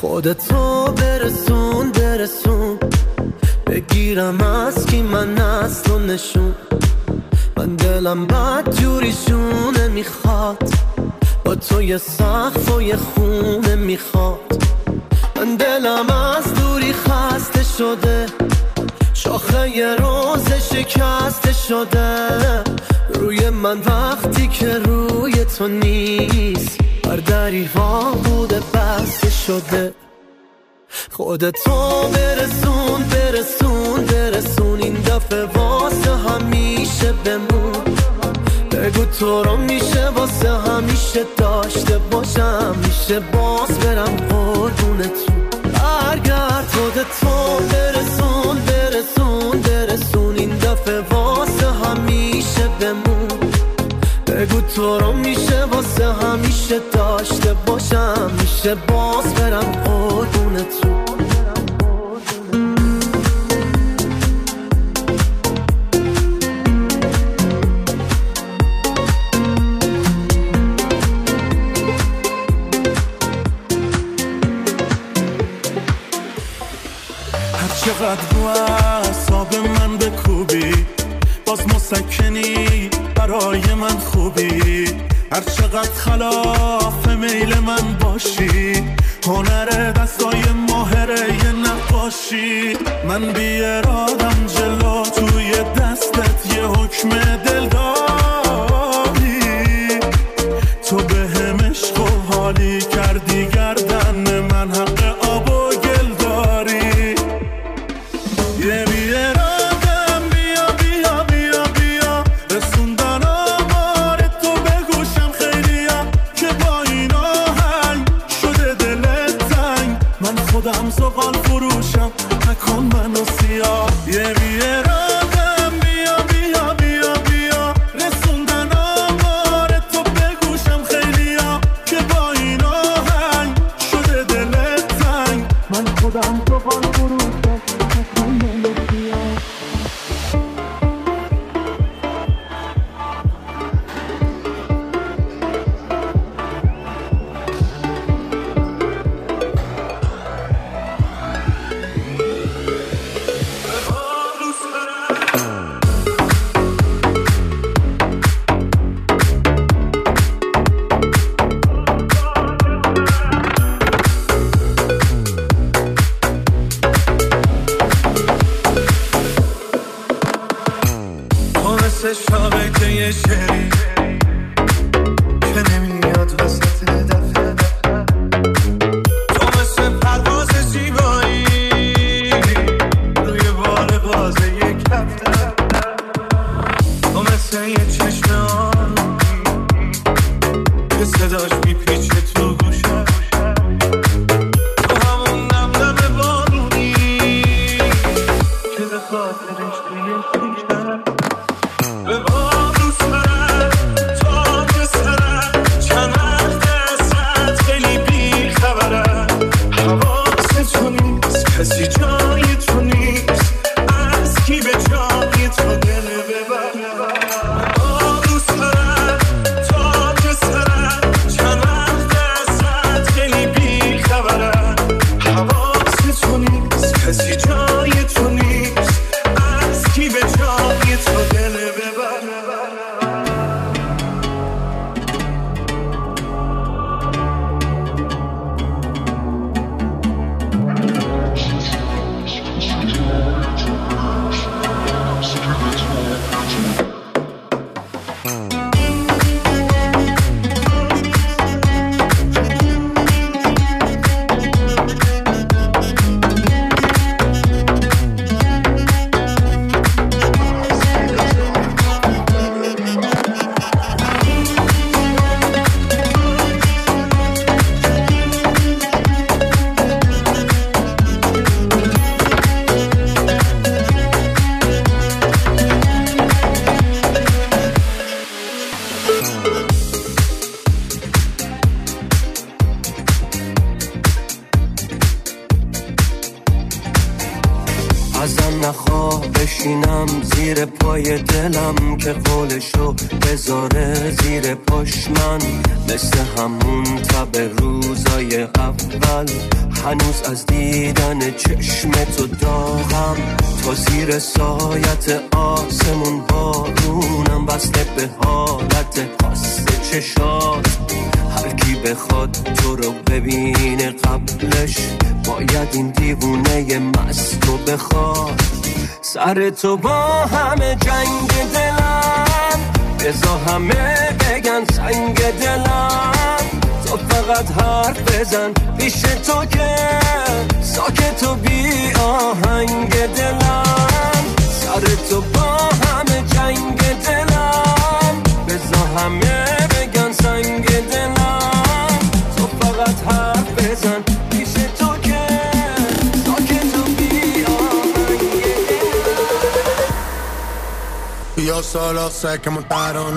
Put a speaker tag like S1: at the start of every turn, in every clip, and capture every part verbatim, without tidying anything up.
S1: خودتو برسون برسون، بگیرم از کی من اصل و نشون. من دلم بد جوری شونه میخواد، با تو یه سقف و یه خونه میخواد. من دلم از دوری خسته شده، شاخه یه روز شکسته شده روی من وقتی که روی تو نیست. بر دریوا بوده بسته شده. خودتو برسون برسون برسون، این دفعه واسه همیشه بمون. بگو تو رو میشه واسه همیشه داشته باشم، میشه باز برم قربونتون. برگرد خودتو برسون برسون برسون، این دفعه واسه همیشه بمون. بگو تو رو میشه واسه همیشه داشته باشم، میشه باز برم قربونتون.
S2: چقدر رو اعصاب من بکوبی، باز مسکنی برای من خوبی. هر چقدر خلاف میل من باشی، هنر دستای ماهره یه نقاشی. من بی ارادم جلو توی دستت یه حکم دل داری. تو به هم عشق و حالی کردی، گردن من حق آب و گل داری. یه بی ارادم بیا بیا بیا بیا، رسوندن آمار تو به گوشم خیلیا. که با این آهنگ شده دلت تنگ، من خودم زغال فروشم نکن منو سیاه. یه بی ارادم بیا بیا بیا بیا، رسوندن آمار تو به گوشم خیلیا. که با این آهنگ شده دلت تنگ، من خودم زغال فروشم نکن منو سیاه.
S3: مثل شاقه یه شعری که نمیاد وسط دفعه. تو مثل پرواز زیبایی روی بال بازه یک هفته. تو مثل یه چشم آبی که صداش میپیچه تو گوشه. تو همون نم نم بارونی که به خاطرش توی شیشه. به بار دوست دارم
S1: ازم نخواه بشینم زیر پای دلم که قولشو بذاره زیر پاش. من مثل همون تب روزای اول هنوز از دیدن چشم تو داغم. تا زیر سایت آسمون بارونم بسته به حالت خاص چشات. هر کی بخواد تو رو ببینه قبلش باید این دیوونه مست رو بخواد. سر تو با همه جنگ دلم بذار همه بگن سنگ دلم. تو فقط حرف بزن پیش تو که ساکت و بی آهنگ دلم. سر تو با همه جنگ دلم بذار همه بگن سنگ دلم. تو فقط حرف بزن پیش تو که ساکت و بی آهنگ دلم.
S4: Yo solo sé que montaron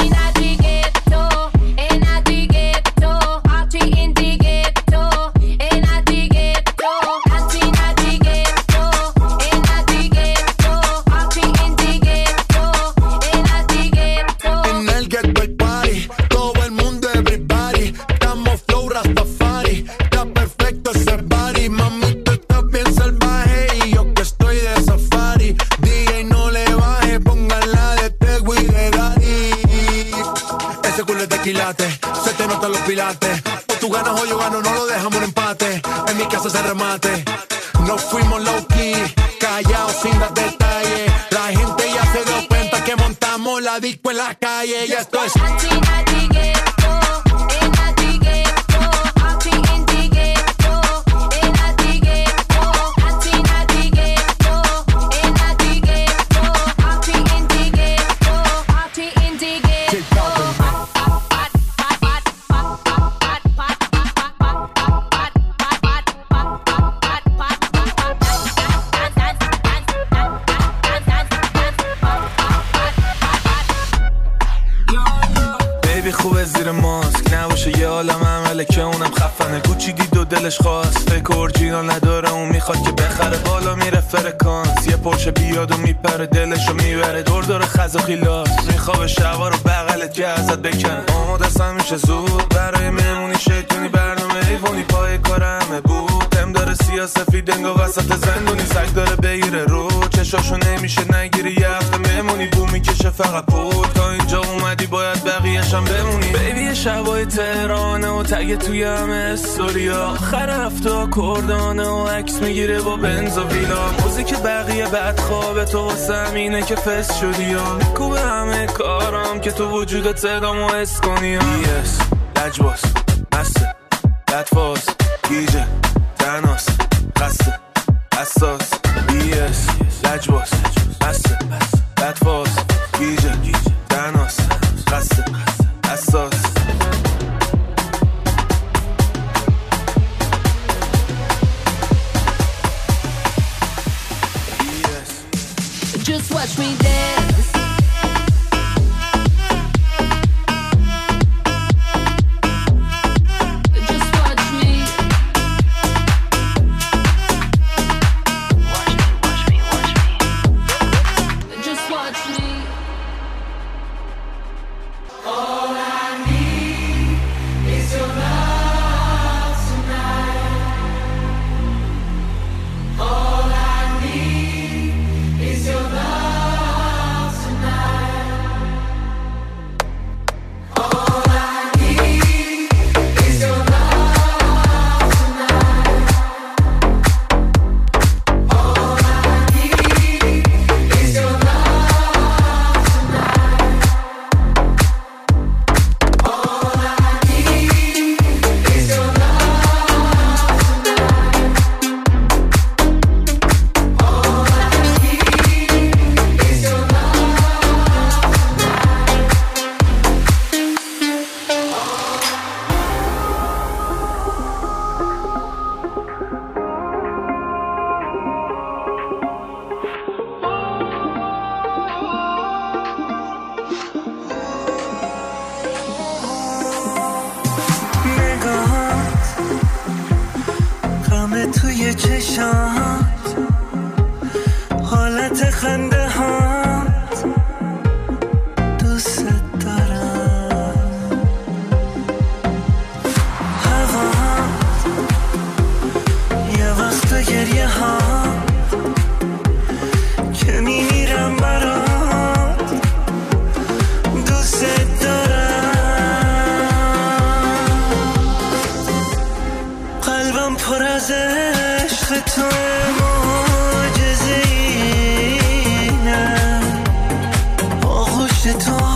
S4: se te notan los pilates. O tú ganas o yo gano, no lo dejamos en empate. En mi casa se remate. Nos fuimos low key, callados sin dar detalles. La gente ya se dio cuenta que montamos la disco en la calle. Y esto es
S3: که اونم خفنه کوچی دید و دلش خواست فکر اورجینال نداره اون میخواد که بخره بالا میره فرکانس یه پرشه بیاد و میپره دلشو میبره دور دور خز و خیلاس میخواب شبا رو بغلت که ازت بکنه آماده اصلا میشه زود برای مهمونی شیطونی برنامه ایوونی پای کارمه بود هم داره سیاسفید انگا وسط زندونی سگ داره بگیره رو چشاشو نمیشه نگیری یه هفته مهمونی بو میکشه فقط بود تا اینجا اومدی باید بقیه‌شم بمونی بیبی شبای تهرانه و تگ توی همه استوریا آخر هفته کردانه و عکس میگیره با بنز و ویلا موزیک بقیه بد خواب تو واسه اینه که فست شدی یا میکوبه همه کارم که تو وجودت صدامو حس کنی بیس لجباس مسته بدفاز گیجه تناس خسته حساس بیس لجباس مسته بدفاز گیجه تناس خسته حساس
S5: Just watch me dance. Just watch me. Watch me, watch me, watch me. Just watch me. All I need is your love tonight. All I need is your love.
S1: دلم پر از عشق تو معجزه‌ای نه آغوش تو